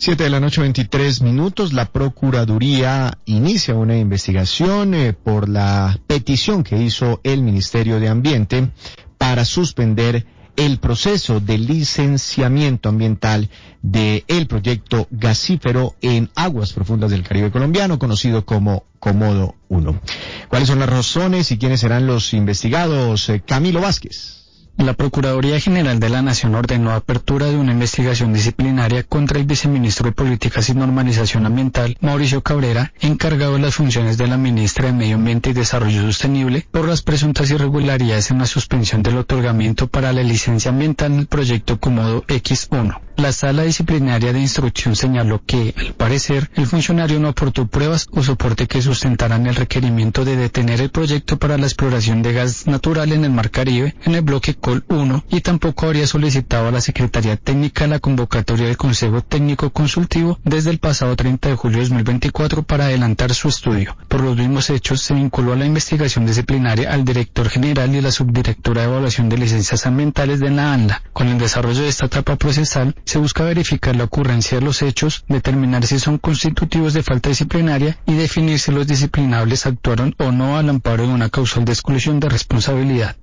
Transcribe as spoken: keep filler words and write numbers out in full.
Siete de la noche, veintitrés minutos. La Procuraduría inicia una investigación eh, por la petición que hizo el Ministerio de Ambiente para suspender el proceso de licenciamiento ambiental del proyecto gasífero en aguas profundas del Caribe colombiano, conocido como Komodo uno. ¿Cuáles son las razones y quiénes serán los investigados? Eh, Camilo Vázquez. La Procuraduría General de la Nación ordenó apertura de una investigación disciplinaria contra el viceministro de Políticas y Normalización Ambiental, Mauricio Cabrera, encargado de las funciones de la ministra de Medio Ambiente y Desarrollo Sostenible, por las presuntas irregularidades en la suspensión del otorgamiento para la licencia ambiental en el proyecto Komodo equis uno. La Sala Disciplinaria de Instrucción señaló que, al parecer, el funcionario no aportó pruebas o soporte que sustentaran el requerimiento de detener el proyecto para la exploración de gas natural en el Mar Caribe, en el bloque Col uno, y tampoco habría solicitado a la Secretaría Técnica la convocatoria del Consejo Técnico Consultivo desde el pasado treinta de julio de dos mil veinticuatro para adelantar su estudio. Por los mismos hechos, se vinculó a la investigación disciplinaria al director general y la subdirectora de evaluación de licencias ambientales de la ANLA. Con el desarrollo de esta etapa procesal, se busca verificar la ocurrencia de los hechos, determinar si son constitutivos de falta disciplinaria y definir si los disciplinables actuaron o no al amparo de una causal de exclusión de responsabilidad.